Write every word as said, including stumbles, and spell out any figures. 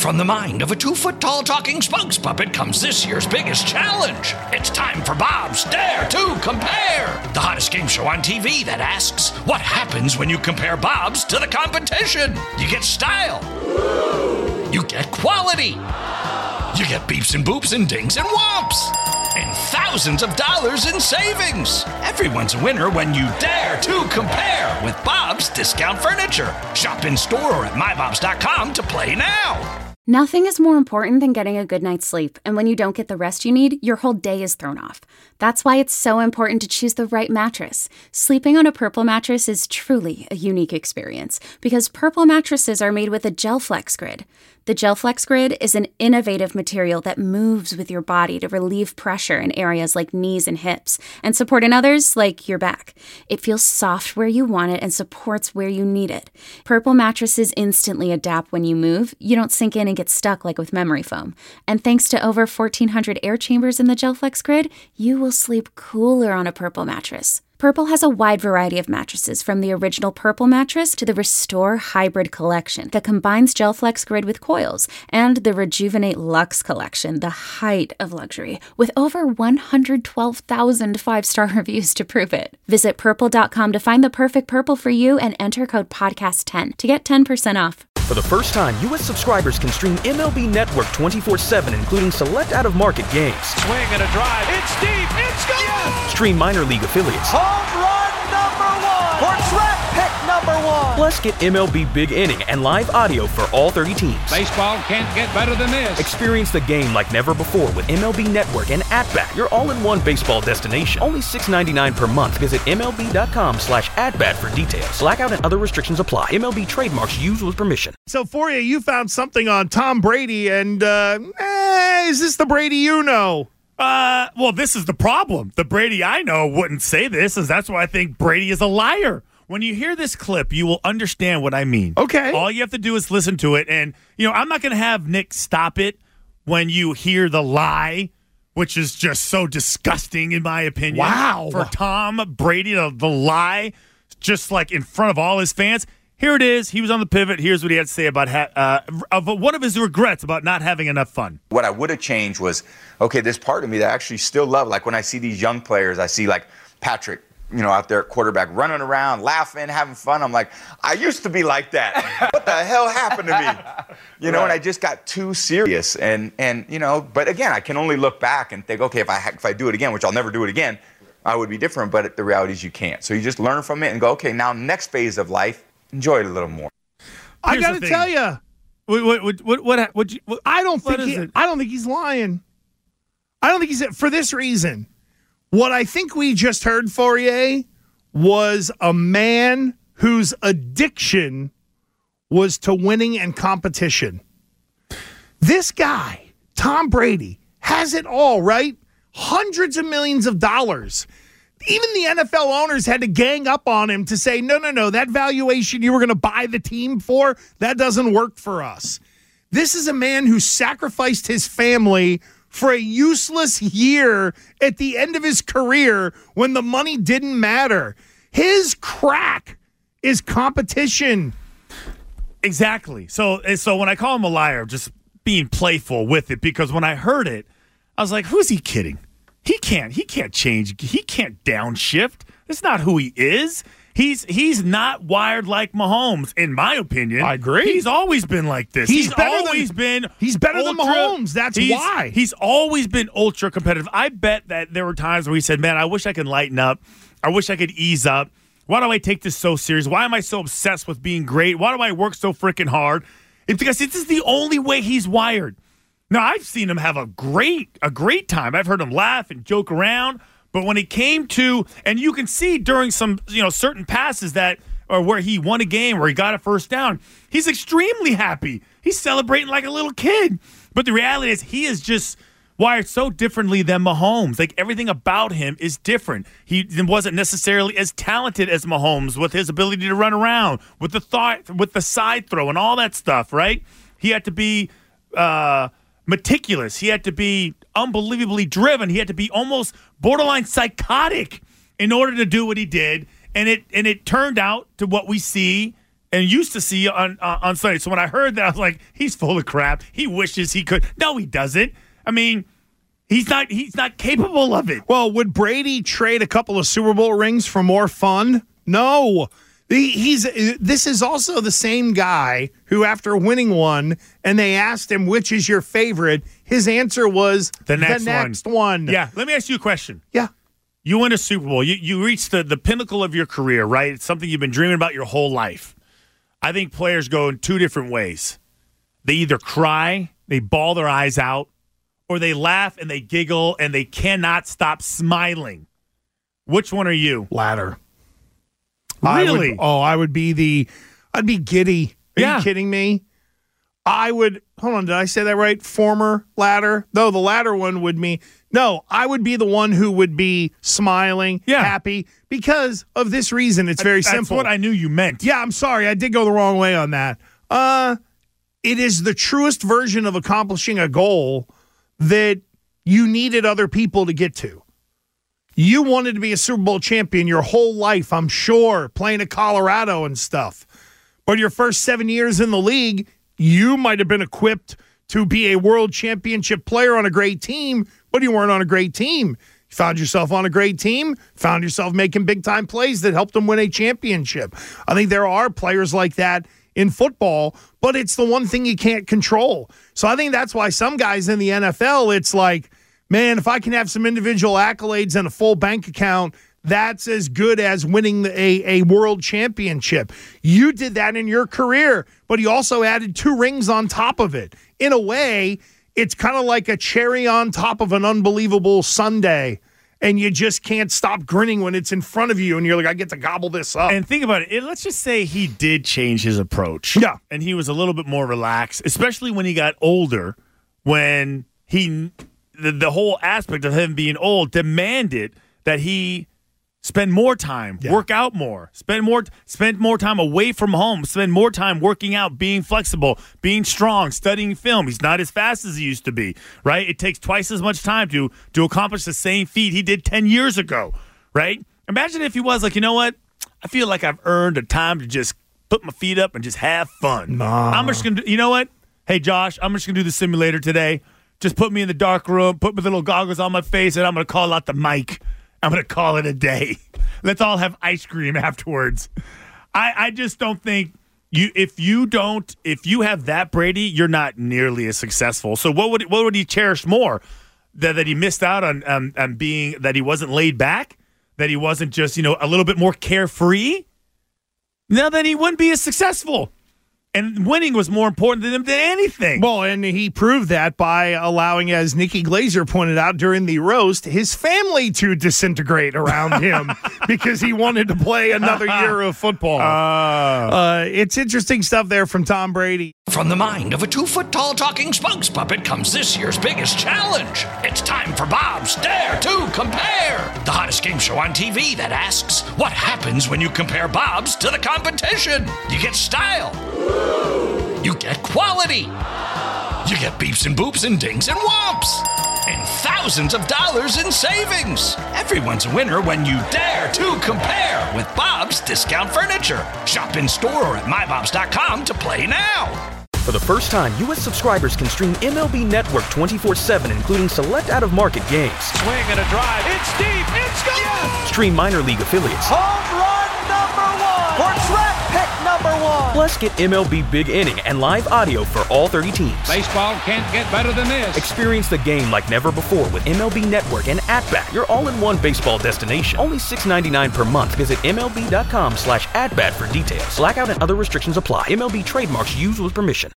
From the mind of a two-foot-tall talking spokes puppet comes this year's biggest challenge. It's time for Bob's Dare to Compare, the hottest game show on T V that asks, what happens when you compare Bob's to the competition? You get style. You get quality. You get beeps and boops and dings and whomps. And thousands of dollars in savings. Everyone's a winner when you dare to compare with Bob's Discount Furniture. Shop in store or at my bobs dot com to play now. Nothing is more important than getting a good night's sleep, and when you don't get the rest you need, your whole day is thrown off. That's why it's so important to choose the right mattress. Sleeping on a Purple mattress is truly a unique experience, because Purple mattresses are made with a GelFlex Grid. The GelFlex Grid is an innovative material that moves with your body to relieve pressure in areas like knees and hips, and support in others like your back. It feels soft where you want it and supports where you need it. Purple mattresses instantly adapt when you move. You don't sink in and get stuck like with memory foam. And thanks to over fourteen hundred air chambers in the GelFlex Grid, you will sleep cooler on a Purple mattress. Purple has a wide variety of mattresses, from the original Purple mattress to the Restore Hybrid collection that combines GelFlex Grid with coils, and the Rejuvenate Luxe collection, the height of luxury, with over one hundred twelve thousand five-star reviews to prove it. Visit purple dot com to find the perfect Purple for you and enter code podcast ten to get ten percent off. For the first time, U S subscribers can stream M L B Network twenty-four seven, including select out-of-market games. Swing and a drive. It's deep. It's gone. Yes! Stream minor league affiliates. Home run number one. Or draft pick number one. Plus, get M L B Big Inning and live audio for all thirty teams. Baseball can't get better than this. Experience the game like never before with M L B Network and At-Bat, your all-in-one baseball destination. Only six dollars and ninety-nine cents per month. Visit M L B dot com slash at-bat for details. Blackout and other restrictions apply. M L B trademarks used with permission. So, for you, you found something on Tom Brady, and uh, eh, is this the Brady you know? Uh, well, this is the problem. The Brady I know wouldn't say this, and that's why I think Brady is a liar. When you hear this clip, you will understand what I mean. Okay. All you have to do is listen to it, and, you know, I'm not going to have Nick stop it when you hear the lie, which is just so disgusting, in my opinion. Wow. For Tom Brady, the, the lie, just like in front of all his fans. Here it is. He was on the pivot. Here's what he had to say about ha- uh, of one of his regrets about not having enough fun. What I would have changed was, okay, there's part of me that I actually still love. Like when I see these young players, I see like Patrick, you know, out there at quarterback, running around, laughing, having fun. I'm like, I used to be like that. What the hell happened to me? You know, right. And I just got too serious. And, and you know, but again, I can only look back and think, okay, if I if I do it again, which I'll never do it again, I would be different. But the reality is you can't. So you just learn from it and go, okay, now next phase of life, enjoy it a little more. I got to tell you, what what what what, what, what, what I don't think what he, I don't think he's lying. I don't think he's for this reason. What I think we just heard, Fourier, was a man whose addiction was to winning and competition. This guy, Tom Brady, has it all, right? Hundreds of millions of dollars. Even the N F L owners had to gang up on him to say, no, no, no, that valuation you were going to buy the team for, that doesn't work for us. This is a man who sacrificed his family for a useless year at the end of his career when the money didn't matter. His crack is competition. Exactly. So, so when I call him a liar, just being playful with it, because when I heard it, I was like, who's he kidding? He can't. He can't change. He can't downshift. That's not who he is. He's he's not wired like Mahomes, in my opinion. I agree. He's always been like this. He's, He's better always than, been. He's better ultra, than Mahomes. That's he's, why. He's always been ultra competitive. I bet that there were times where he said, "Man, I wish I could lighten up. I wish I could ease up. Why do I take this so serious? Why am I so obsessed with being great? Why do I work so freaking hard?" It's because this is the only way he's wired. Now, I've seen him have a great a great time. I've heard him laugh and joke around. But when it came to, and you can see during some, you know, certain passes that, or where he won a game, where he got a first down, he's extremely happy. He's celebrating like a little kid. But the reality is he is just wired so differently than Mahomes. Like, everything about him is different. He wasn't necessarily as talented as Mahomes with his ability to run around, with the thought, with the side throw and all that stuff, right? He had to be uh, meticulous. He had to be unbelievably driven. He had to be almost borderline psychotic in order to do what he did. And it and it turned out to what we see and used to see on uh, on Sunday. So when I heard that, I was like, he's full of crap. He wishes he could. No, he doesn't. I mean, he's not he's not capable of it. Well, would Brady trade a couple of Super Bowl rings for more fun? No. He, he's this is also the same guy who, after winning one, and they asked him, which is your favorite, his answer was the next, the next one. one. Yeah, let me ask you a question. Yeah. You win a Super Bowl. You you reach the, the pinnacle of your career, right? It's something you've been dreaming about your whole life. I think players go in two different ways. They either cry, they bawl their eyes out, or they laugh and they giggle and they cannot stop smiling. Which one are you? Latter. Really? I would, oh, I would be the, I'd be giddy. Are Yeah. you kidding me? I would, hold on, did I say that right? Former latter? No, the latter one would mean, no, I would be the one who would be smiling, Yeah. happy, because of this reason. It's very That's simple. what I knew you meant. Yeah, I'm sorry. I did go the wrong way on that. Uh, it is the truest version of accomplishing a goal that you needed other people to get to. You wanted to be a Super Bowl champion your whole life, I'm sure, playing at Colorado and stuff. But your first seven years in the league, you might have been equipped to be a world championship player on a great team, but you weren't on a great team. You found yourself on a great team, found yourself making big-time plays that helped them win a championship. I think there are players like that in football, but it's the one thing you can't control. So I think that's why some guys in the N F L, it's like, man, if I can have some individual accolades and a full bank account, that's as good as winning a, a world championship. You did that in your career, but you also added two rings on top of it. In a way, it's kind of like a cherry on top of an unbelievable sundae, and you just can't stop grinning when it's in front of you, and you're like, I get to gobble this up. And think about it. it. Let's just say he did change his approach. Yeah. And he was a little bit more relaxed, especially when he got older, when he the, the whole aspect of him being old demanded that he spend more time, Yeah. work out more, spend more spend more time away from home, spend more time working out, being flexible, being strong, studying film. He's not as fast as he used to be, right? It takes twice as much time to to accomplish the same feat he did ten years ago, right? Imagine if he was like, you know what? I feel like I've earned a time to just put my feet up and just have fun. Nah. I'm just going to, you know what? Hey, Josh, I'm just going to do the simulator today. Just put me in the dark room, put my little goggles on my face, and I'm going to call out the mic. I'm going to call it a day. Let's all have ice cream afterwards. I, I just don't think you if you don't if you have that Brady, you're not nearly as successful. So what would what would he cherish more? That that he missed out on um, on being that he wasn't laid back, that he wasn't just, you know, a little bit more carefree? Now then he wouldn't be as successful. And winning was more important to him than anything. Well, and he proved that by allowing, as Nikki Glazer pointed out during the roast, his family to disintegrate around him because he wanted to play another year of football. Uh, Uh, it's interesting stuff there from Tom Brady. From the mind of a two-foot-tall talking spokes puppet comes this year's biggest challenge. It's time for Bob's Dare to Compare, the hottest game show on T V that asks, what happens when you compare Bob's to the competition? You get style. You get quality. You get beeps and boops and dings and whomps. And thousands of dollars in savings. Everyone's a winner when you dare to compare with Bob's Discount Furniture. Shop in store or at my bobs dot com to play now. For the first time, U S subscribers can stream M L B Network twenty-four seven, including select out-of-market games. Swing and a drive. It's deep. It's gone. Yes. Stream minor league affiliates. Home run number one. Or draft pick number one. Plus, get M L B Big Inning and live audio for all thirty teams. Baseball can't get better than this. Experience the game like never before with M L B Network and At-Bat, your all-in-one baseball destination. Only six ninety-nine per month. Visit MLB.com slash at-bat for details. Blackout and other restrictions apply. M L B trademarks used with permission.